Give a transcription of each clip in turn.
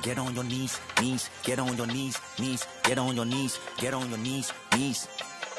get on your knees, knees, get on your knees, knees, get on your knees, get on your knees, knees.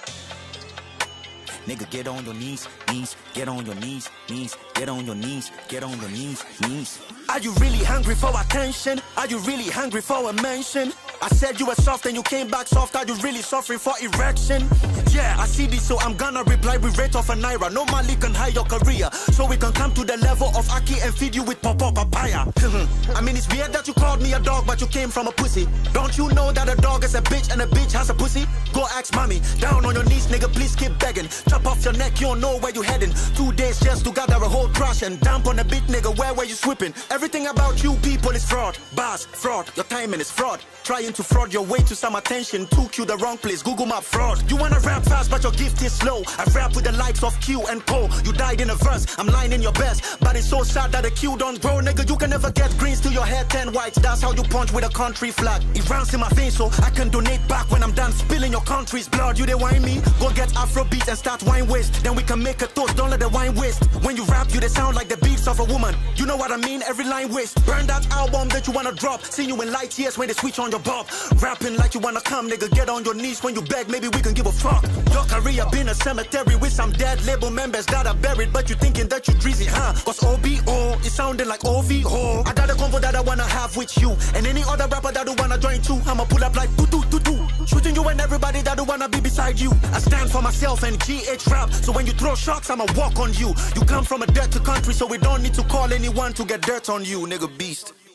Nigga, get on your knees, knees, get on your knees, knees, get on your knees, get on your knees, knees. Are you really hungry for attention? Are you really hungry for a mention? I said you were soft and you came back soft. Are you really suffering for erection? Yeah, I see this, so I'm gonna reply with rate of a naira. No Mali can hide your career, so we can come to the level of Aki and feed you with pawpaw papaya. I mean, it's weird that you called me a dog, but you came from a pussy. Don't you know that a dog is a bitch and a bitch has a pussy? Go ask mommy. Down on your knees, nigga, please keep begging. Chop off your neck, you don't know where you heading. 2 days just to gather a whole crush and dump on a beat, nigga, where were you sweeping? Everything about you people is fraud. Bars, fraud, your timing is fraud. Trying to fraud your way to some attention, took you the wrong place, Google Map fraud. You wanna rap fast, but your gift is slow. I rap with the likes of Q and Co. You died in a verse, I'm lying in your best. But it's so sad that the Q don't grow, nigga. You can never get greens to your hair, 10 whites. That's how you punch with a country flag. It rounds in my veins, so I can donate back when I'm done spilling your country's blood. You they whine me? Go get Afro beats and start wine waste. Then we can make a toast, don't let the wine waste. When you rap, you they sound like the beats of a woman. You know what I mean? Every line waste. Burn that album that you wanna drop. See you in light years when they switch on your bob. Rapping like you wanna come, nigga, get on your knees when you beg, maybe we can give a fuck. Your career been a cemetery with some dead label members that are buried, but you thinking that you dreezy, huh? Cause OBO, it sounding like OVO. I got a convo that I wanna have with you, and any other rapper that do wanna join too. I'ma pull up like do. Shooting you and everybody that do wanna be beside you. I stand for myself and GH rap, so when you throw shots, I'ma walk on you. You come from a dirty country, so we don't need to call anyone to get dirt on you, nigga beast.